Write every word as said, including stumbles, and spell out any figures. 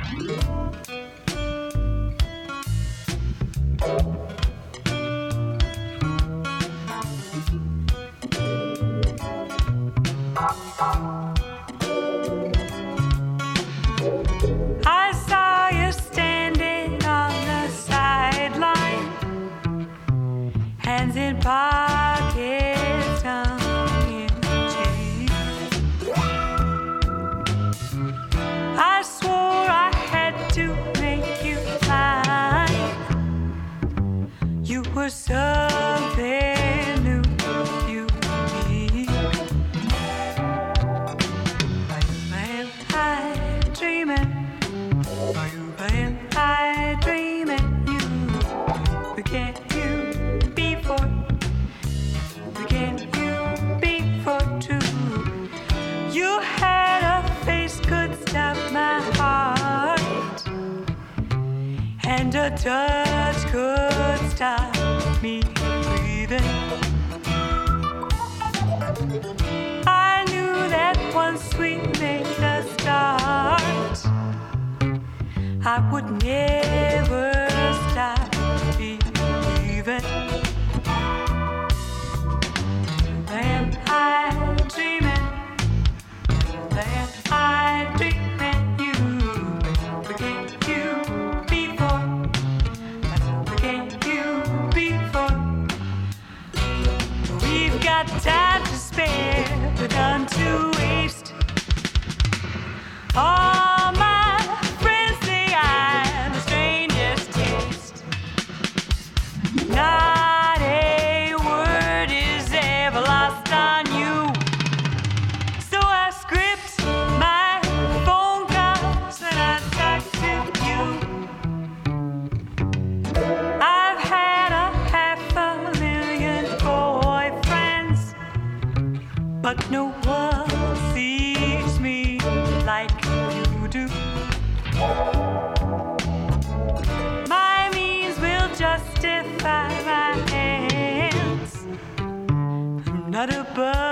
I saw you standing on the sideline, hands in pockets, tongue in cheek. I swore I had to make you mine. You were something new, unique. Are you vampire dreaming? Are you vampire dreaming? You, we can't you be for, we can't you be for true. You had a face could stop my heart, and a touch could stop me breathing. I knew that once we made a start, I would never stop believing. Vampire dreaming, vampire dreaming. You, we can't you be for, we can't you be for. We've got time to spare, but none to waste. All my friends say I'm the strangest taste. Not a word is ever lost on you. So I script my phone calls and I talk to you. I've had a half a million boyfriends, but no one sees me like you do. My means will justify my hands. I'm not above